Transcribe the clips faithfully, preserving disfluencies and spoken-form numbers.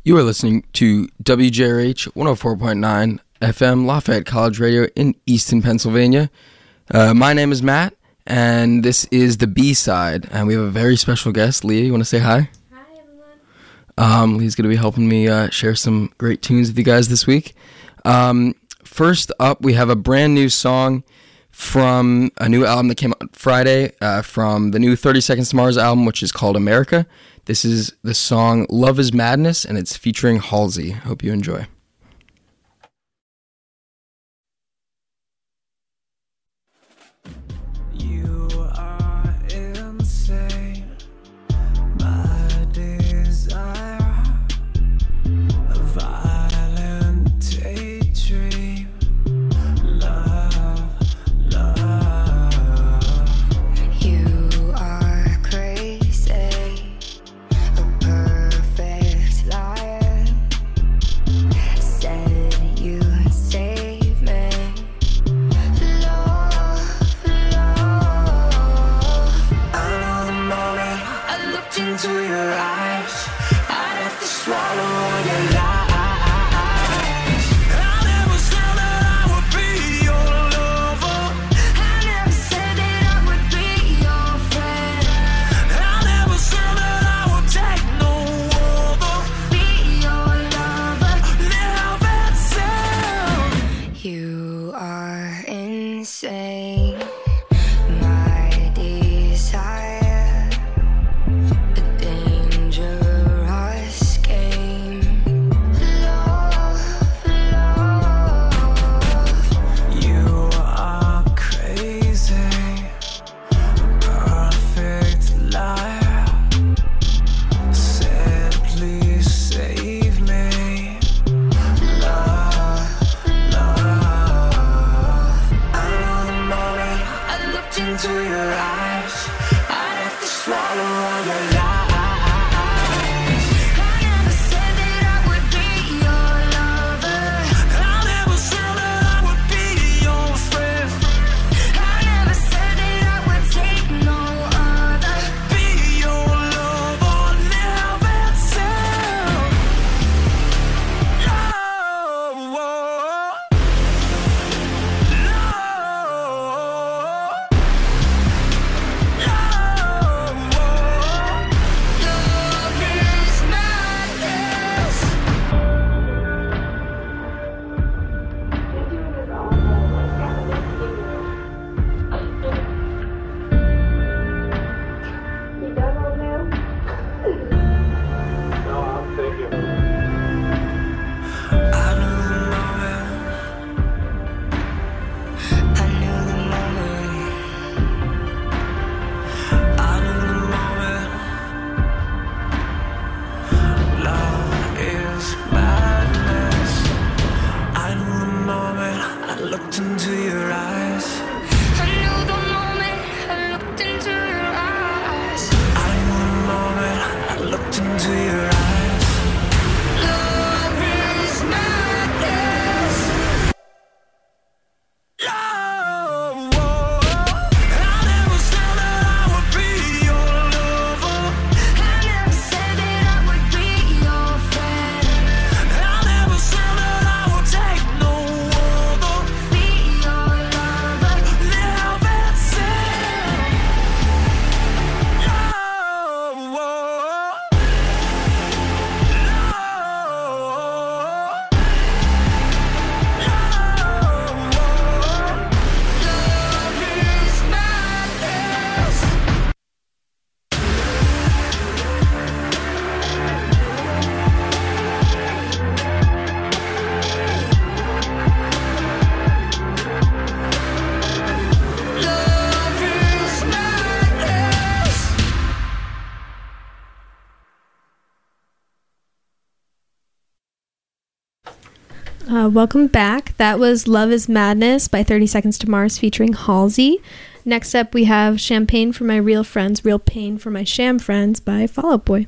You are listening to W J R H one oh four point nine F M Lafayette College Radio in Easton, Pennsylvania. Uh, my name is Matt, and this is the B-side, and we have a very special guest. Leah, you want to say hi? Hi, everyone. Um, Leah's going to be helping me uh, share some great tunes with you guys this week. Um, first up, we have a brand new song from a new album that came out Friday, uh, from the new thirty Seconds to Mars album, which is called America. This is the song Love is Madness, and it's featuring Halsey. Hope you enjoy. You are insane, my desire, a violent daydream, love, love. You are crazy, a perfect liar. Said you'd save me. Love, love. I know the moment I looked into your eyes, I'd have to swallow all your lies. I never said that I would be your lover. I never said that I would be your friend. I never said that I would take no other. Be your lover. Live and tell. You are insane, my desire, a dangerous game. Love, love. You are crazy, a perfect liar. Said please save me. Love, love. I know the moment I looked into your eyes, I'd have to swallow all your lies. I never said that I would be your lover. I never said that I would be your friend. I never said that I would take no other. Be your lover, live and tell. Love, Love is madness. I knew the moment. I knew the moment. I knew the moment. Love is madness. I knew the moment I looked into your eyes. I knew the moment I looked into your eyes. I knew the moment I looked into your eyes. Love is madness. Love, I never said that I would be your lover. I never said that I would be your friend. I never said that I would take no other. Be your lover. Live and tell. Love, Love is madness. Love is madness. Uh, welcome back. That was Love is Madness by thirty Seconds to Mars featuring Halsey. Next up, we have Champagne for My Real Friends, Real Pain for My Sham Friends by Fall Out Boy.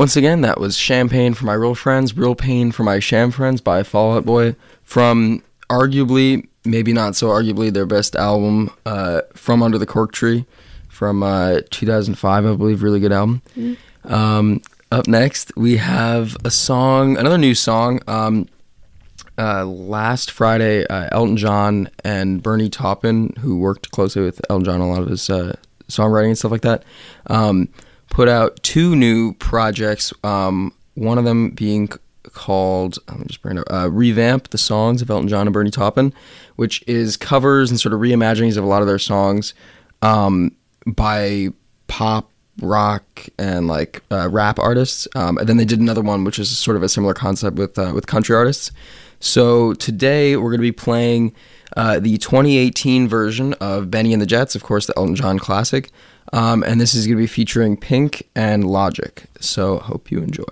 Once again, that was Champagne for My Real Friends, Real Pain for My Sham Friends by Fall Out Boy, from arguably, maybe not so arguably, their best album, uh, From Under the Cork Tree, from uh, two thousand five, I believe. Really good album. Mm-hmm. Um, up next, we have a song, another new song. Um, uh, last Friday, uh, Elton John and Bernie Taupin, who worked closely with Elton John on a lot of his uh, songwriting and stuff like that, um, put out two new projects, um, one of them being c- called, let me just bring it up, uh, Revamp the Songs of Elton John and Bernie Taupin, which is covers and sort of reimaginings of a lot of their songs um, by pop, rock, and like uh, rap artists. Um, and then they did another one, which is sort of a similar concept with uh, with country artists. So today we're going to be playing uh, the twenty eighteen version of Benny and the Jets, of course, the Elton John classic. Um, and this is going to be featuring Pink and Logic. So hope you enjoy.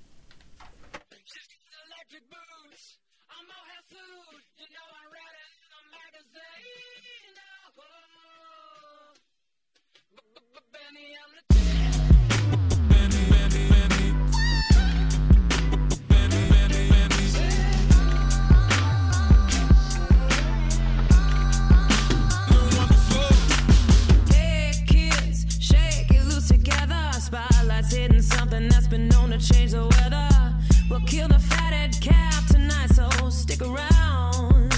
Hitting something that's been known to change the weather. We'll kill the fatted calf tonight, so stick around.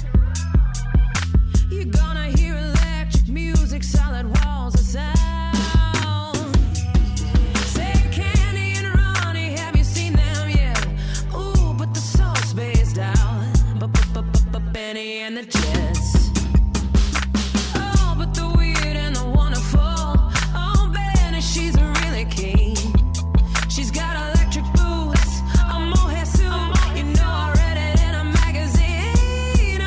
You're gonna hear electric music, solid walls of sound. Say Candy and Ronnie, have you seen them yet? Ooh, but the soul's spaced out. But Benny and the Jets. Oh, but the weird and the wonderful. Oh, Benny, she's a really keen. She's got electric boots, a mohair suit. You know I read it in a magazine.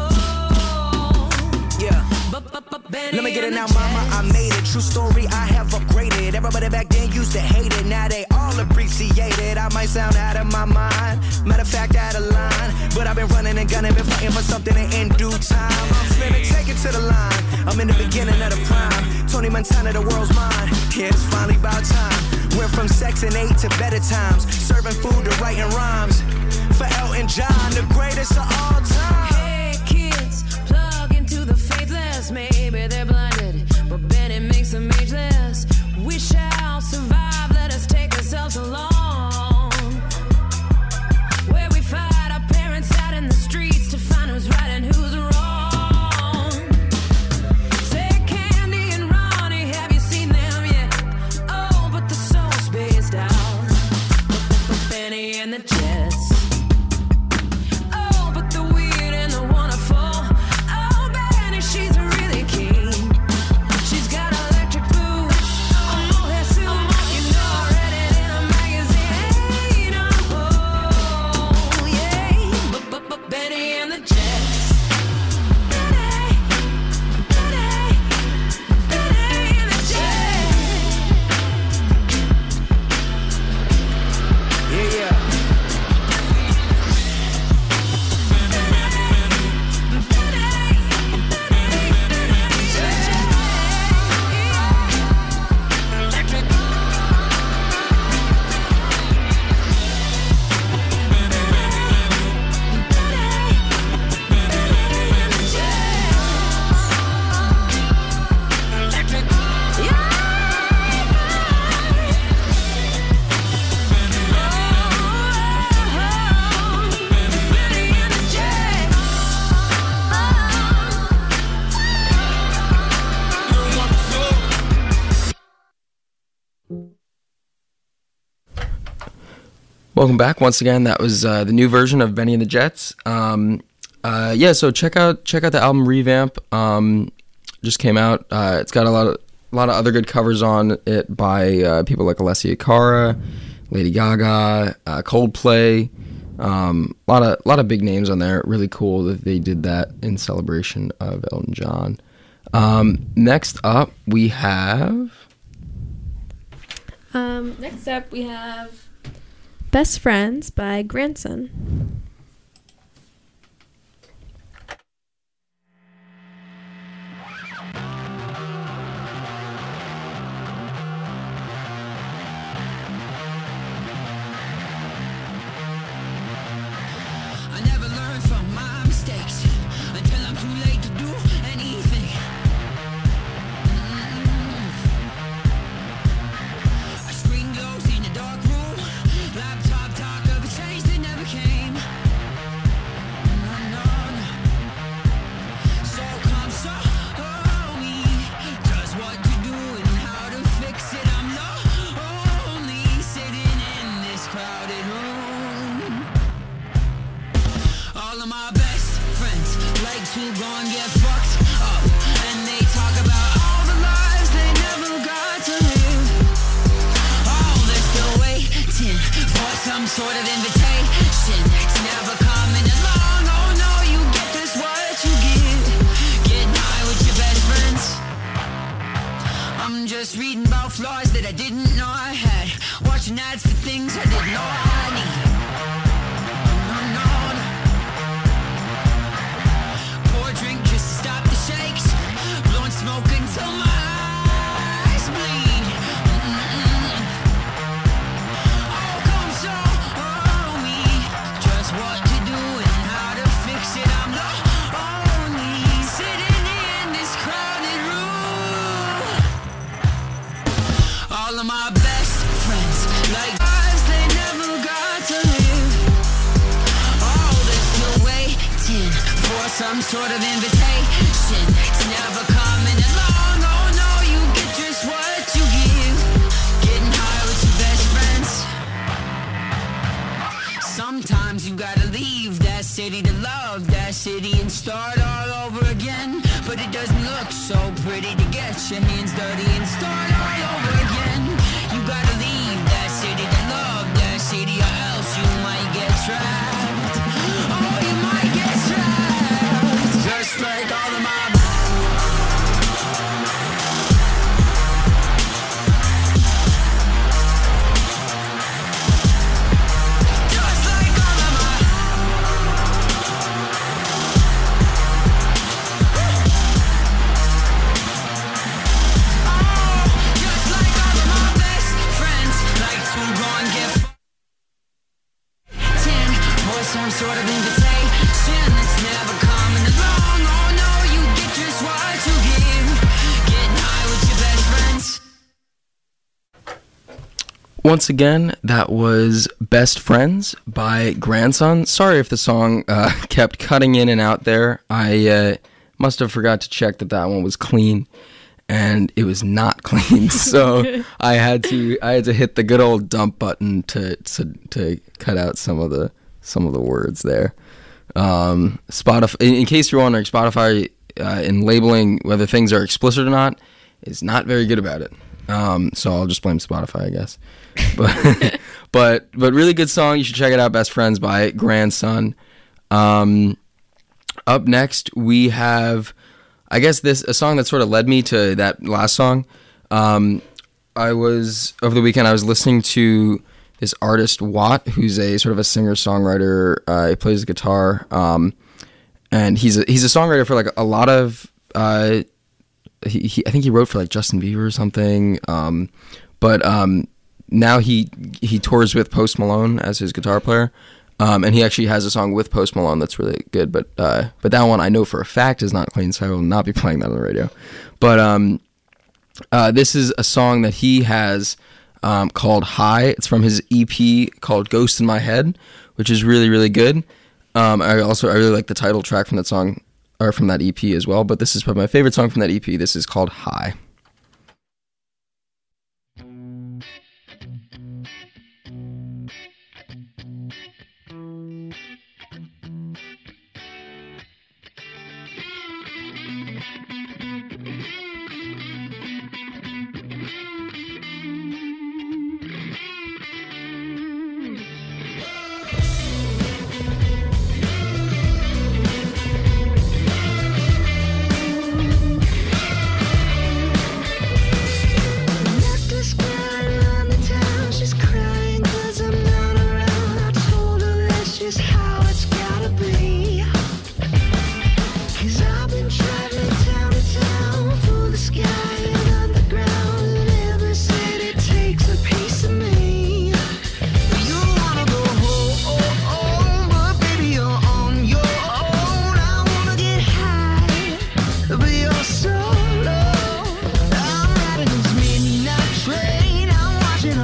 Oh, yeah. Let me get it now, mama, I made it. True story, I have upgraded. Everybody back then used to hate it. Now they all appreciate it. I might sound out of my mind. Matter of fact, out of line. But I've been running and gunning, been fighting for something in due time. I'm finna take it to the line. I'm in the beginning of the prime. Tony Montana, the world's mine. Yeah, it's finally about time. Went from Section eight to better times. Serving food to writing rhymes. For Elton John, the greatest of all time. Hey kids, plug into the faithless. Maybe they're blinded, but Benny makes them ageless. We shall survive, let us take ourselves along. Where we fight our parents out in the streets to find who's right and who's wrong. Say Candy and Ronnie, have you seen them yet? Oh, but the soul's spaced out. Benny and the Jets. Oh, but the weird and the wonderful. Oh, Benny, she's really keen. She's got electric boots, a mohair suit. You know I read it in a magazine. Oh, yeah. But, but, but Benny and the Jets. Benny, Benny, Benny and the Jets. Yeah, yeah. Welcome back once again. That was uh, the new version of Benny and the Jets. Um, uh, yeah, so check out check out the album Revamp. Um, just came out. Uh, it's got a lot of a lot of other good covers on it by uh, people like Alessia Cara, Lady Gaga, uh, Coldplay. Um, a lot of a lot of big names on there. Really cool that they did that in celebration of Elton John. Um, next up, we have. Um, next up, we have Best Friends by Grandson. All of my best friends like to go and get fucked up, and they talk about all the lives they never got to live. Oh, they're still waiting for some sort of invitation that's never coming along. Oh no, you get this what you get. Getting high with your best friends. I'm just reading about flaws that I didn't know I had, watching ads for things I didn't know I need. No, no, no. Pour a drink just to stop the shakes, blowing smoke until my eyes bleed. Mm-mm. Oh, come show me just what to do and how to fix it. I'm the only sitting in this crowded room. All of my best friends like lives they never got to live. Oh, they're still waiting for some sort of invitation that's never coming along. Oh no, you get just what you give. Getting high with your best friends. Sometimes you gotta leave that city to love that city and start all over again. But it doesn't look so pretty to get your hands dirty and start all over again. You gotta leave that city to love that city, or else you might get trapped. Oh, you might get trapped. Just like all of my Just like all of my Oh, just like all of my best friends like to go and get ten for some sort of invitation that's never coming along. Oh no, you get just what you give. Getting high with your best friends. Once again, that was Best Friends by Grandson. Sorry if the song uh, kept cutting in and out there. I uh, must have forgot to check that that one was clean, and it was not clean. So I had to I had to hit the good old dump button to to, to cut out some of the some of the words there. Um, Spotify, in, in case you're wondering, Spotify uh, in labeling whether things are explicit or not is not very good about it. Um, so I'll just blame Spotify, I guess. But but but really good song. You should check it out. Best Friends by Grandson. Um, up next we have, I guess this a song that sort of led me to that last song. Um, I was over the weekend. I was listening to this artist Watt, who's a sort of a singer songwriter. Uh, he plays guitar, um, and he's a, he's a songwriter for like a lot of. Uh, he, he I think he wrote for like Justin Bieber or something. Um, but um, now he he tours with Post Malone as his guitar player. Um, and he actually has a song with Post Malone that's really good, but uh, but that one I know for a fact is not clean, so I will not be playing that on the radio. But um, uh, this is a song that he has um, called High. It's from his E P called Ghost in My Head, which is really, really good. Um, I also I really like the title track from that song, or from that E P as well, but this is probably my favorite song from that E P. This is called High.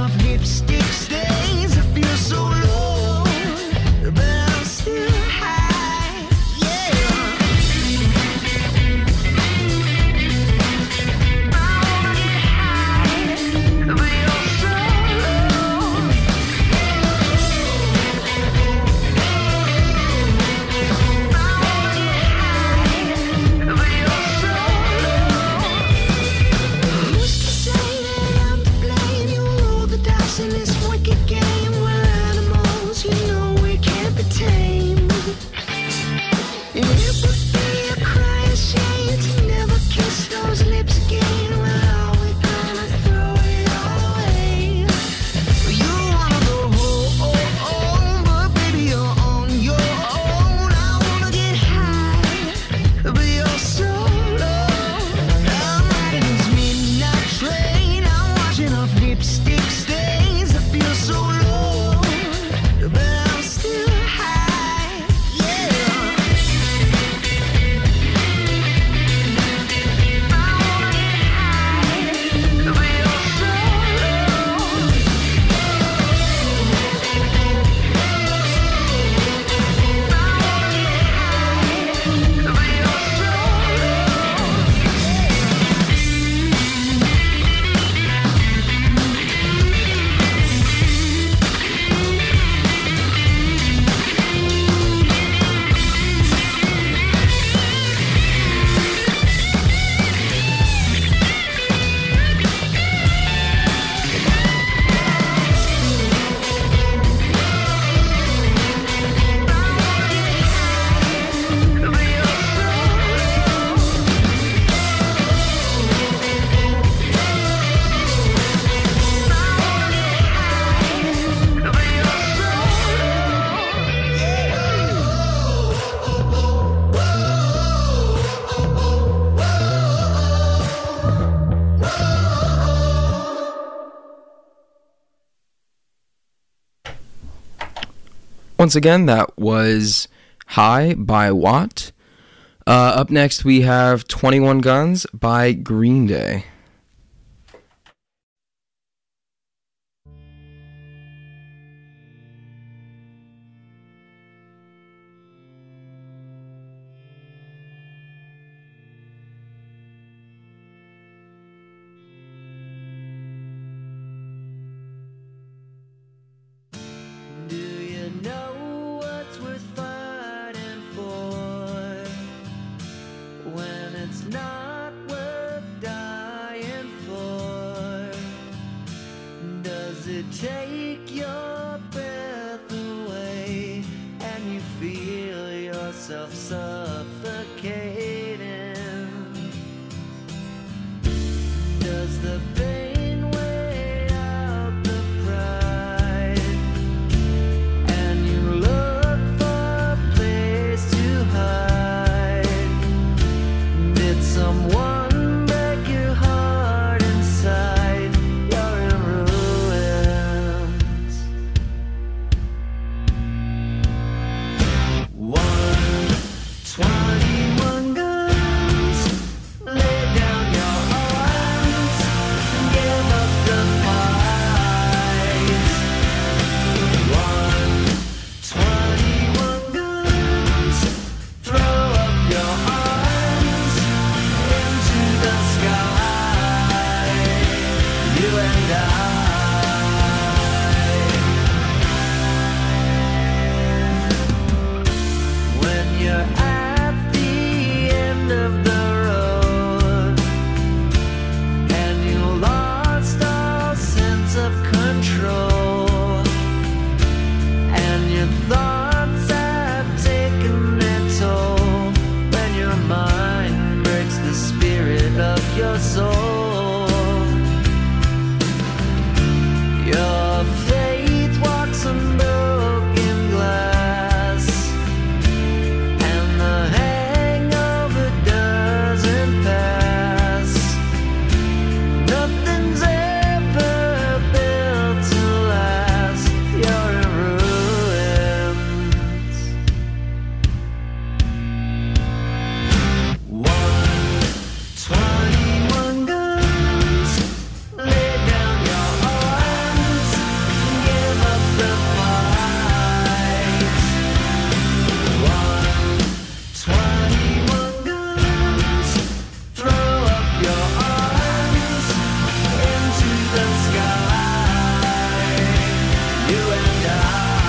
Lipstick stains, I feel so low, but I'm still high. Once again, that was High by Watt. Uh, up next, we have twenty-one Guns by Green Day. Do you know what's worth fighting for when it's not worth dying for? Does it take your breath away and you feel yourself suffocating? Does the pain weigh out the pride and you look for a place to hide? Did someone break your heart inside? You're in ruins. One, twenty-one guns. Lay down your arms and give up the fight. One, twenty-one guns. Throw up your arms into the sky. You and I. When you're at the end of the road and you lost all sense of control and your thoughts have taken their toll, when your mind breaks the spirit of your soul, your faith walks on broken glass and the hangover doesn't pass. Nothing's ever built to last. You're in ruins. One, twenty-one guns. Lay down your arms and give up the fight. One, twenty-one guns. Throw up your arms into the sky. You and I.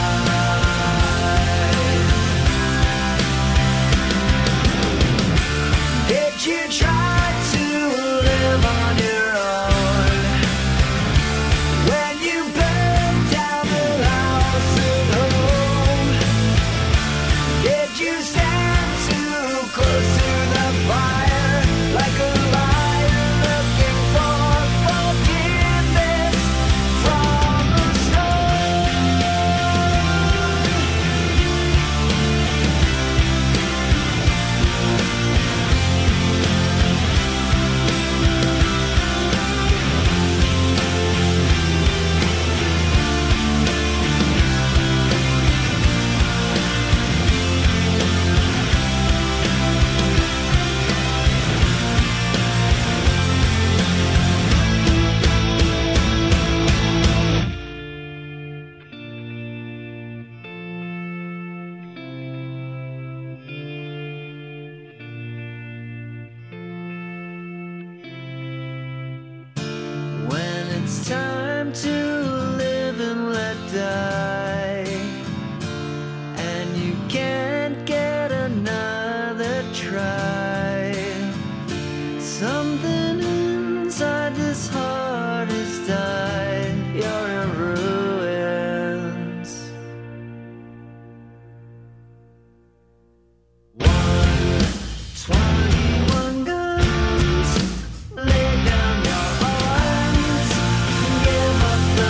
Did you try to live on your own when you burned down the house at home? Did you stand too close to the fire like a liar looking for forgiveness from the stone? When it's time to live and let die, and you can't get another try, something inside this heart has died. You're in ruins. One, twenty-one guns. Lay down your arms and give up the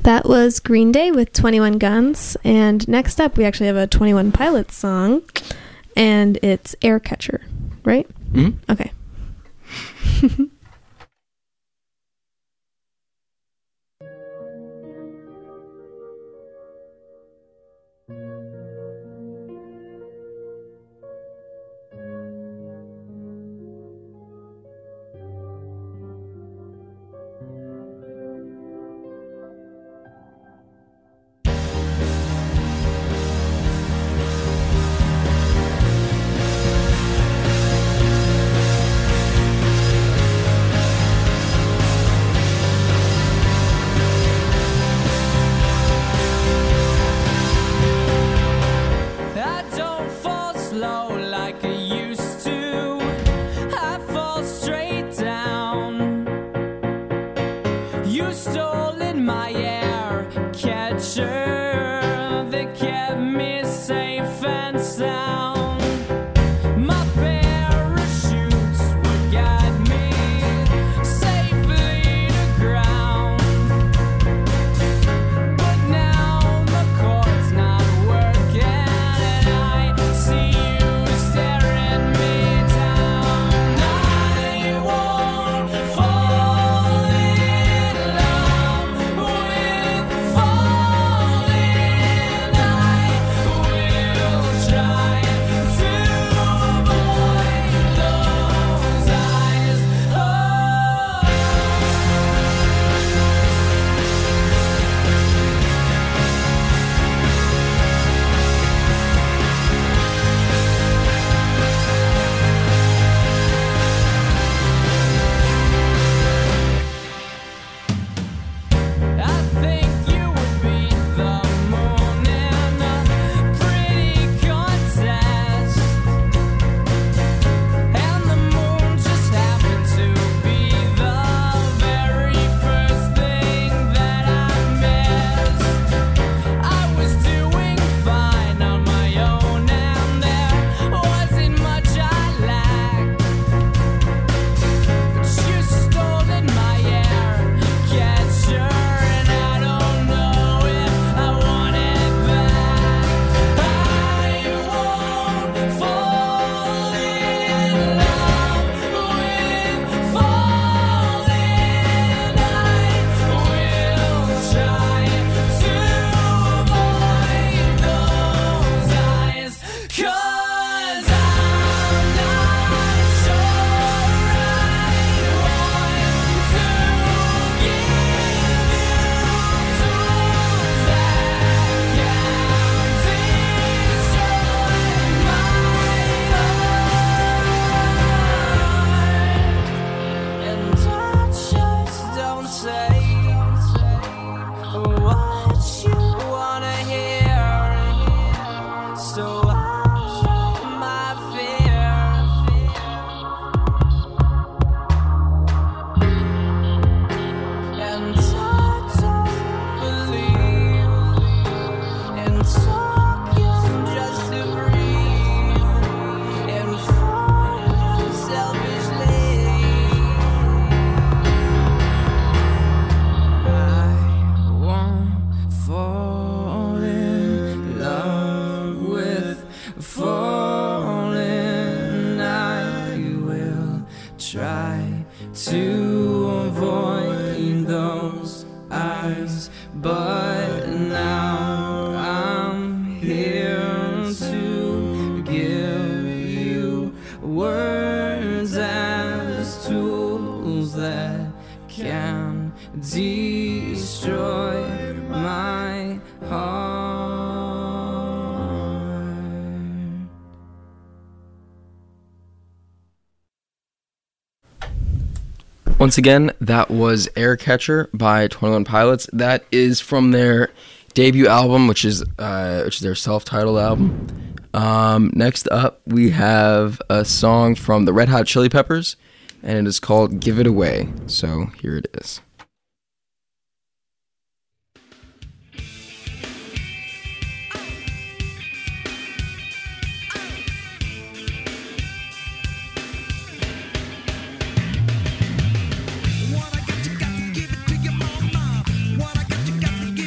That was Green Day with twenty-one Guns. And next up, we actually have a twenty-one Pilots song. And it's Air Catcher, right? Mm-hmm. Okay. Once again, that was Air Catcher by twenty-one Pilots. That is from their debut album, which is uh, which is their self-titled album. Um, next up, we have a song from the Red Hot Chili Peppers, and it is called Give It Away. So here it is. What I got, you got to give it to your mama. What I got, you got to give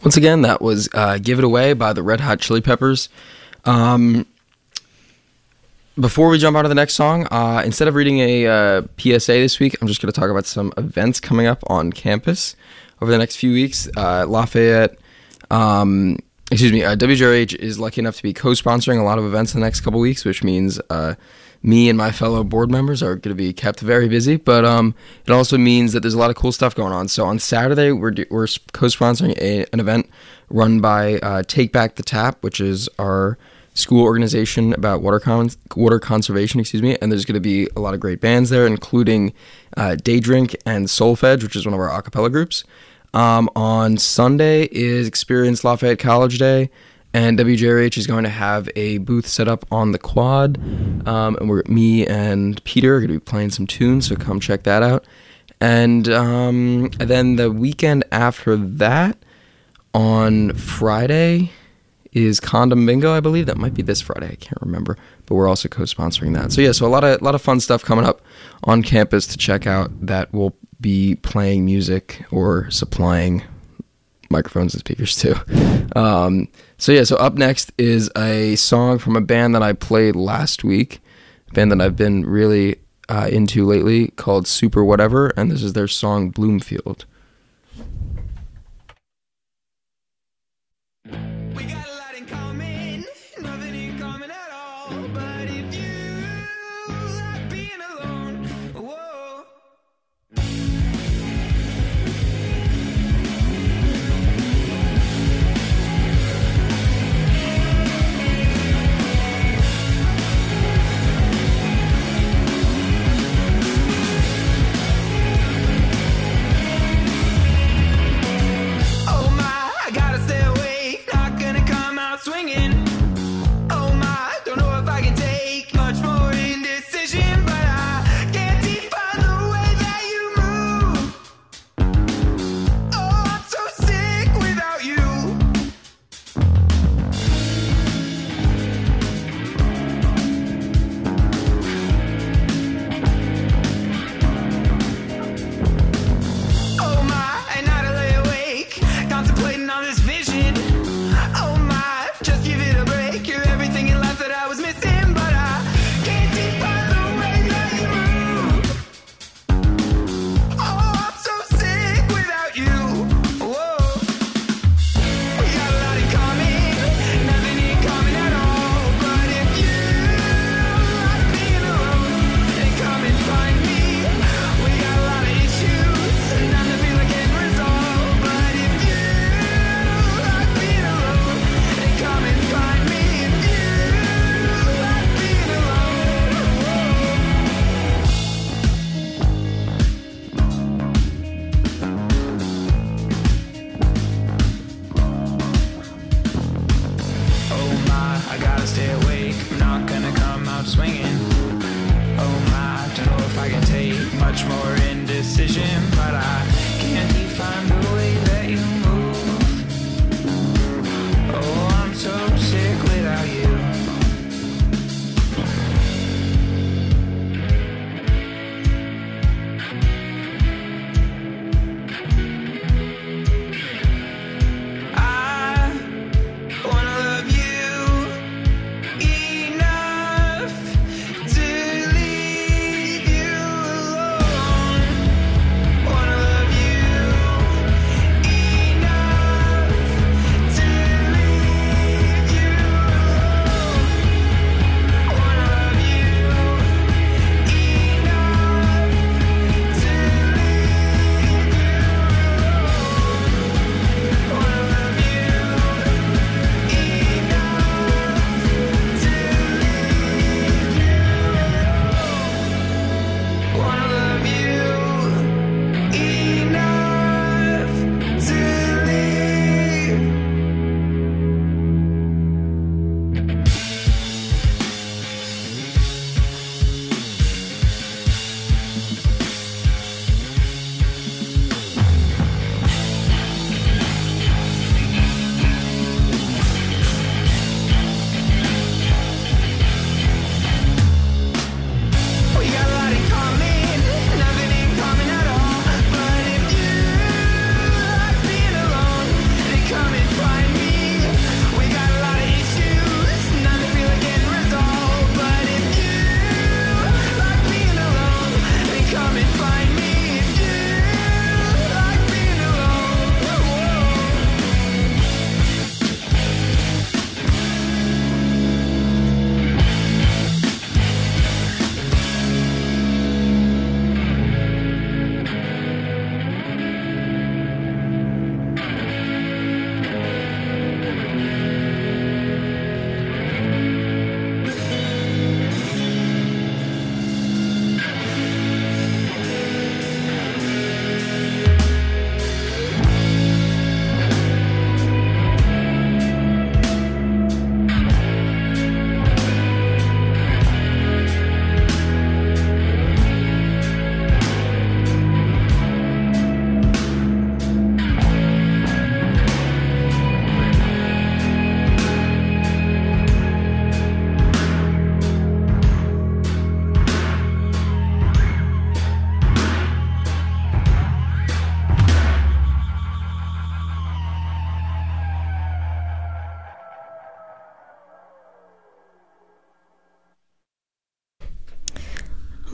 Once again, that was uh, Give It Away by the Red Hot Chili Peppers. Um, before we jump on to the next song, uh, instead of reading a uh, P S A this week, I'm just going to talk about some events coming up on campus over the next few weeks. Uh, Lafayette, um, excuse me, uh, W J R H is lucky enough to be co-sponsoring a lot of events in the next couple weeks, which means uh, me and my fellow board members are going to be kept very busy, but um, it also means that there's a lot of cool stuff going on. So on Saturday, we're do- we're co-sponsoring a, an event run by uh, Take Back the Tap, which is our school organization about water con- water conservation, excuse me, and there's going to be a lot of great bands there, including uh, Day Drink and Solfege, which is one of our a cappella groups. Um, on Sunday is Experience Lafayette College Day, and W J R H is going to have a booth set up on the quad, um, and we're me and Peter are going to be playing some tunes, so come check that out. And, um, and then the weekend after that, on Friday, is Condom Bingo, I believe. That might be this Friday. I can't remember, but we're also co-sponsoring that. So yeah, so a lot of a lot of fun stuff coming up on campus to check out that will be playing music or supplying microphones and speakers too. Um, so yeah, so up next is a song from a band that I played last week, a band that I've been really uh, into lately called Super Whatever, and this is their song Bloomfield. We got a lot in common, nothing in common at all. But if you like being alone, whoa. Oh my, I gotta stay awake, not gonna come out swinging. Oh my, don't know if I can take much more indecision, but I can't define the way that you move. Oh, I'm so sick without you. Oh my, and now to lay awake, contemplating on this vision. Oh my, just give it a break. You're everything in life that I was missing, but I can't define the way that you move. Oh, I'm so sick without you. Whoa. We got a lot in common, nothing in common at all. But if you like being alone, then come and find me. We got a lot of issues, none to feel like can resolve. But if you like being alone, then come and find me. If you like being Oh my, I gotta stay awake. I'm not gonna come out swinging. Oh my, don't know if I can take much more indecision, but I can't define the way that you move. Oh, I'm so sick without you. I wanna love you enough to leave you alone.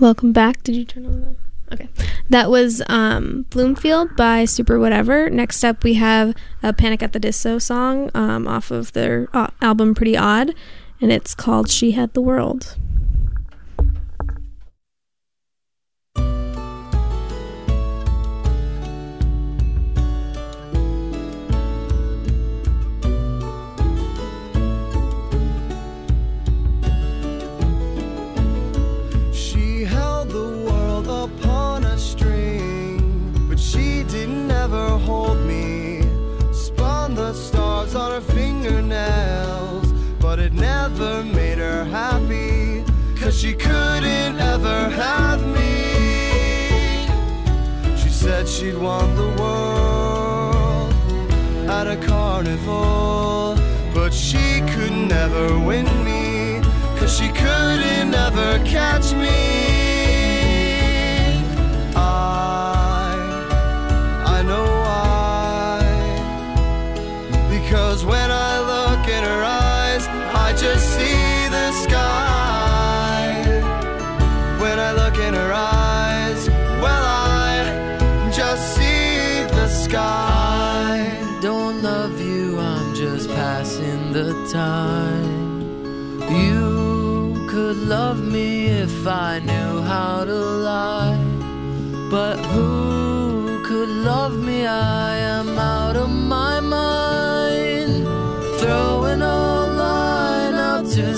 Welcome back. Did you turn on the... Okay. That was um, Bloomfield by Super Whatever. Next up, we have a Panic at the Disco song um, off of their uh, album Pretty Odd, and it's called She Had the World. On her fingernails, but it never made her happy, 'cause she couldn't ever have me. She said she'd won the world at a carnival, but she could never win me, 'cause she couldn't ever catch me. I, I know why. Because when I look in her eyes, I just see the sky. When I look in her eyes, well, I just see the sky. I don't love you, I'm just passing the time. You could love me if I knew how to lie, but who could love me? I am out of my mind, throwing a line out to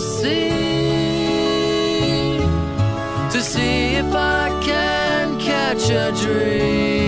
sea, to see if I can catch a dream.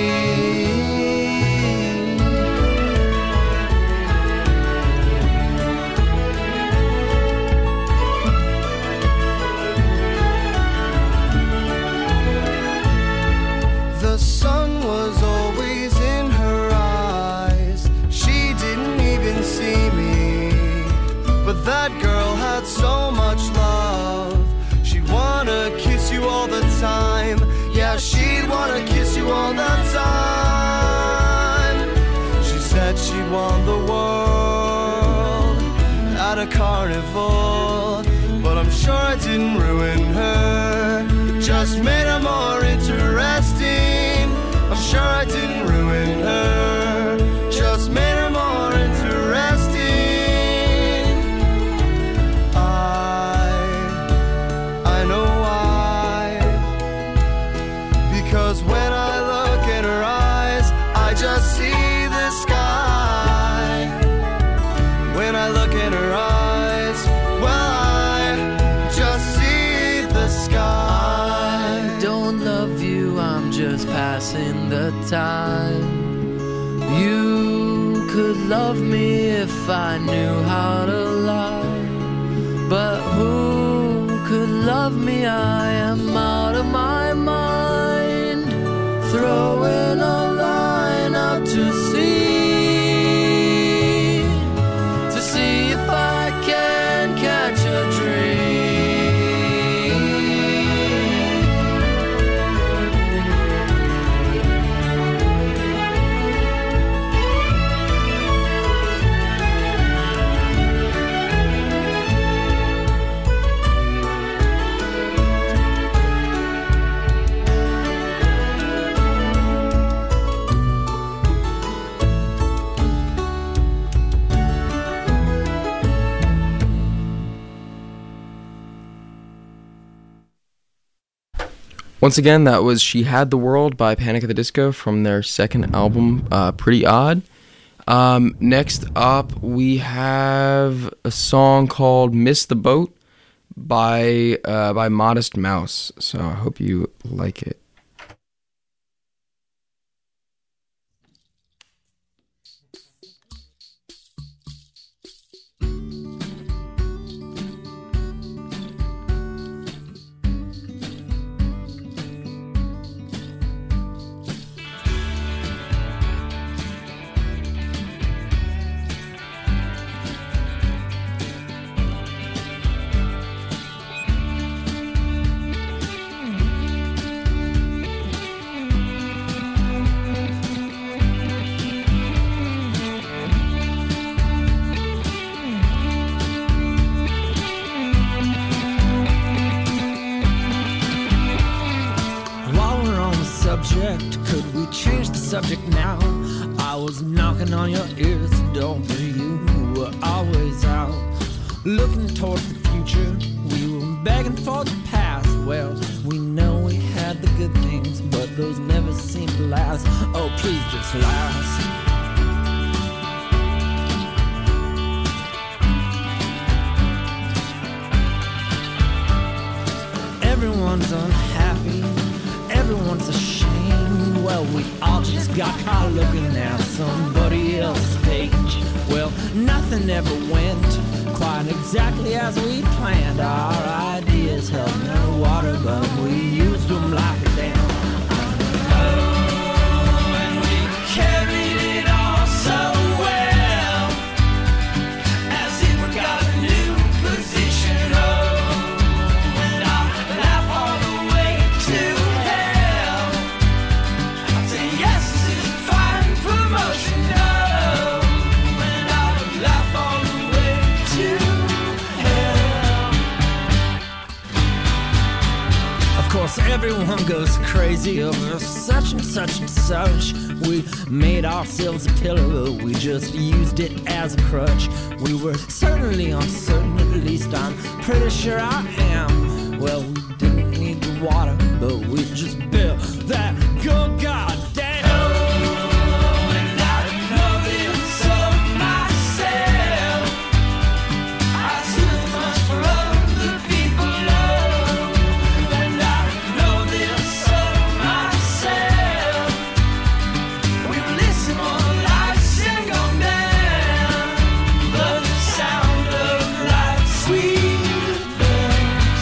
The sun was always in her eyes, she didn't even see me, but that girl had so much love, she'd wanna kiss you all the time. Yeah, she'd wanna kiss you all the time. She said she won the world at a carnival, but I'm sure I didn't ruin her, it just made her more interesting. I'm sure I didn't ruin her, just made her more interesting. I, I know why. Because when I look in her eyes, I just see the sky. When I look in her eyes, well, I just see the sky. I don't love you, I'm just passing the time. You could love me if I knew how to lie, but who could love me? I am out of my mind, throwing a line out to sea, to see if I can catch a dream. Once again, that was She Had the World by Panic at the Disco from their second album, uh, Pretty Odd. Um, next up, we have a song called Miss the Boat by, uh, by Modest Mouse. So I hope you like it. subject now. I was knocking on your ears, door, but you were always out. Looking towards the future, we were begging for the past. Well, we know we had the good things, but those never seem to last. Oh, please just last. Everyone's unhappy, everyone's ashamed. Well, we all just got caught looking at somebody else's page. Well, nothing ever went quite exactly as we planned. Our ideas held no water, but we used them like a dam. Oh, and we carried it all so well, as if we got a new position. Oh, and I laugh all the way to hell. I say yes, this is a fine promotion. Oh, and I laugh all the way to hell. Of course, everyone goes crazy over such and such and such. We made ourselves a pillar, but we just used it as a crutch. We were certainly uncertain, at least I'm pretty sure I am. Well, we didn't need the water, but we just built that good goddamn. Oh, and I know this of myself. I took much for other people, oh, and I know this of myself. We listen more lights and go down, but the sound of light sweet bells.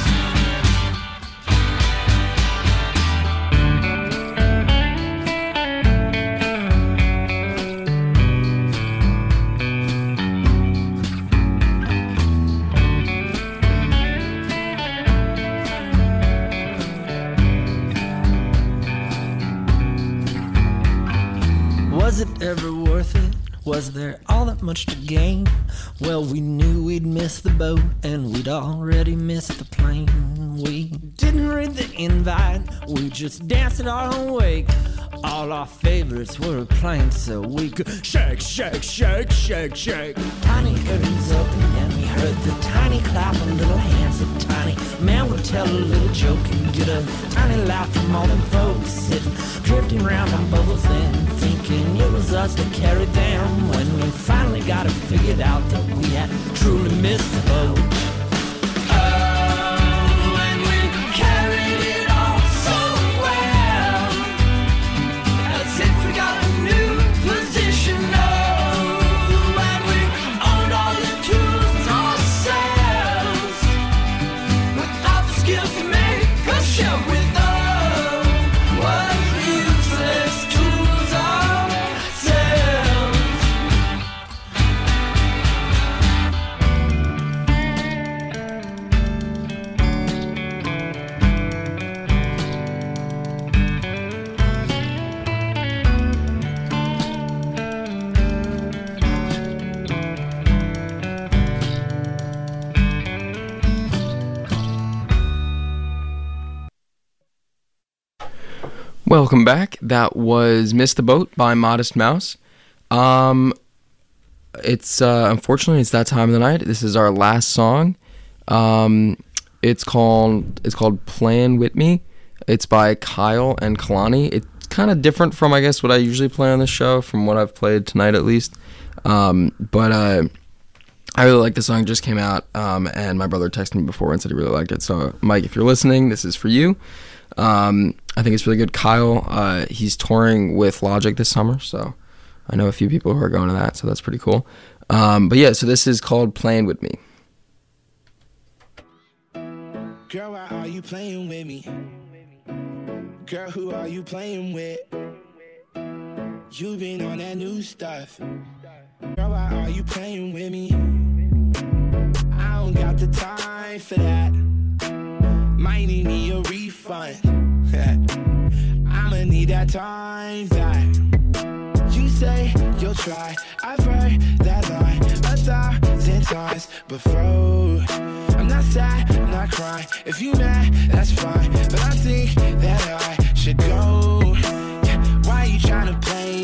Was it ever worth it? Was there all that much to gain? Well, we knew we'd miss the boat, and we'd already missed the plane. We didn't read the invite, we just danced at our own wake. All our favorites were playing so we could shake, shake, shake, shake, shake. Tiny curtains open and we heard the tiny clap of little hands. A tiny man would tell a little joke and get a tiny laugh from all them folks sitting, drifting round on bubbles and thinking it was us that carried them. When we finally got it figured out that we had truly missed the boat. Oh, and we carried it all so well, as if we got a new position. Oh, and we owned all the tools ourselves, without the skills to make a show with. Oh, what useless tools ourselves. Welcome back. That was Miss the Boat by Modest Mouse. Um, it's, uh, unfortunately, it's that time of the night. This is our last song. Um, it's called, it's called Playin' With Me. It's by Kyle and Kalani. It's kind of different from, I guess, what I usually play on this show, from what I've played tonight at least. Um, but, uh, I really like the song. It just came out, um, and my brother texted me before and said he really liked it. So, Mike, if you're listening, this is for you. Um, I think it's really good. Kyle, uh, he's touring with Logic this summer, so I know a few people who are going to that, so that's pretty cool. Um, but yeah, so this is called Playin' With Me. Girl, why are you playing with me? Girl, who are you playing with? You been on that new stuff. Girl, why are you playing with me? I don't got the time for that. Might need me a refund. I'ma need that time back. You say you'll try. I've heard that line a thousand times before. I'm not sad, I'm not crying. If you mad, that's fine. But I think that I should go. Yeah, why you tryna play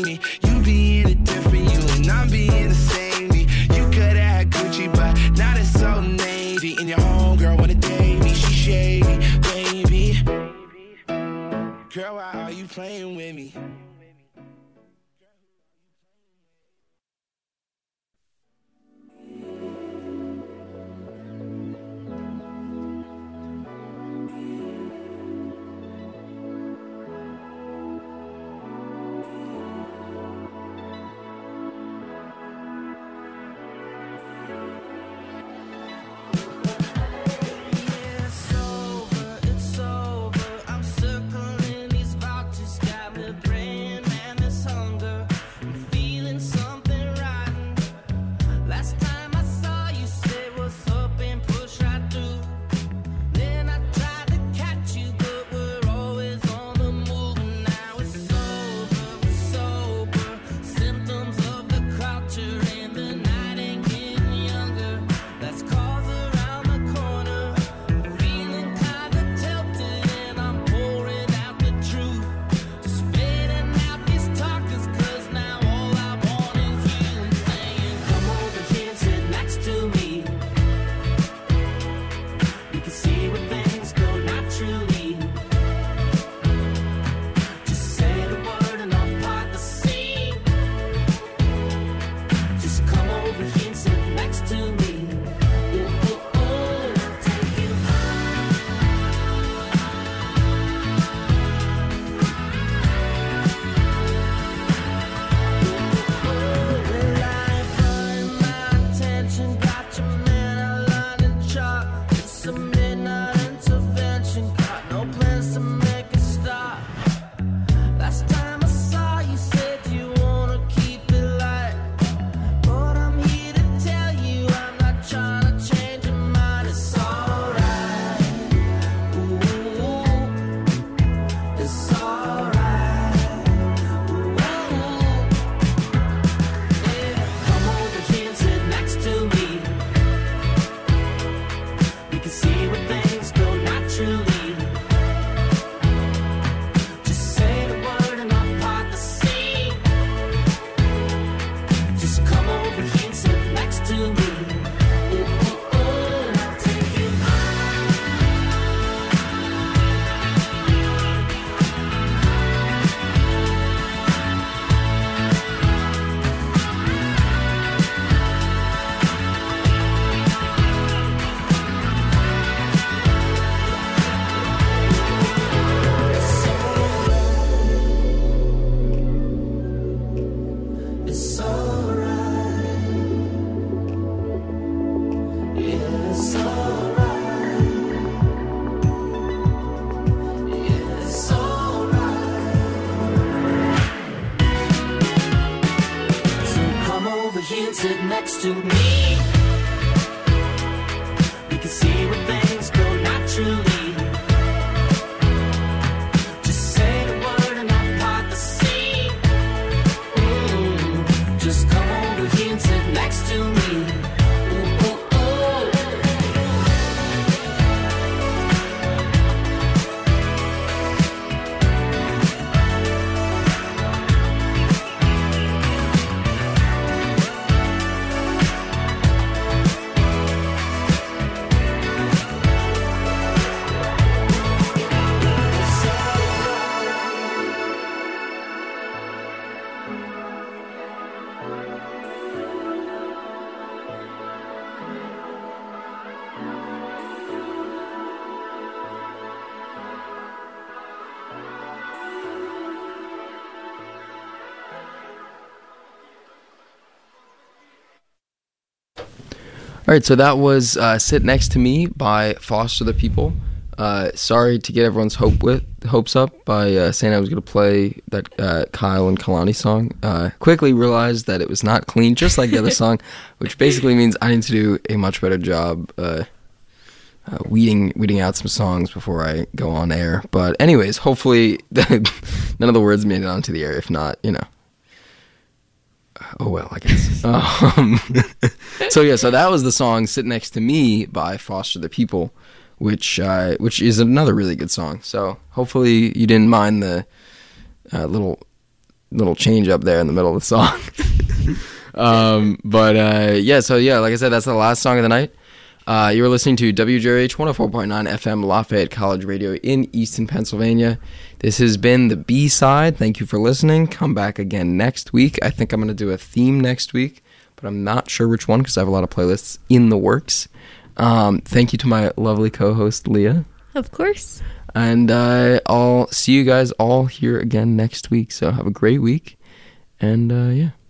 over here and sit next to me. We can see where things go naturally. Just say the word and I'll part the sea. Mm, just come over here and sit next to me. Ooh, ooh, ooh. All right, so that was uh, Sit Next to Me by Foster the People. Uh, sorry to get everyone's hope with hopes up by uh, saying I was going to play that uh, Kyle and Kalani song. Uh, quickly realized that it was not clean, just like the other song, which basically means I need to do a much better job uh, uh, weeding weeding out some songs before I go on air. But anyways, hopefully none of the words made it onto the air. If not, you know. Oh well, I guess. um, so yeah, so that was the song "Sit Next to Me" by Foster the People, which uh, which is another really good song. So hopefully you didn't mind the uh, little little change up there in the middle of the song. um, but uh, yeah, so yeah, like I said, that's the last song of the night. Uh, you were listening to W J R H one oh four point nine F M Lafayette College Radio in Easton, Pennsylvania. This has been the B-side. Thank you for listening. Come back again next week. I think I'm going to do a theme next week, but I'm not sure which one because I have a lot of playlists in the works. Um, thank you to my lovely co-host, Leah. Of course. And uh, I'll see you guys all here again next week. So have a great week. And uh, yeah.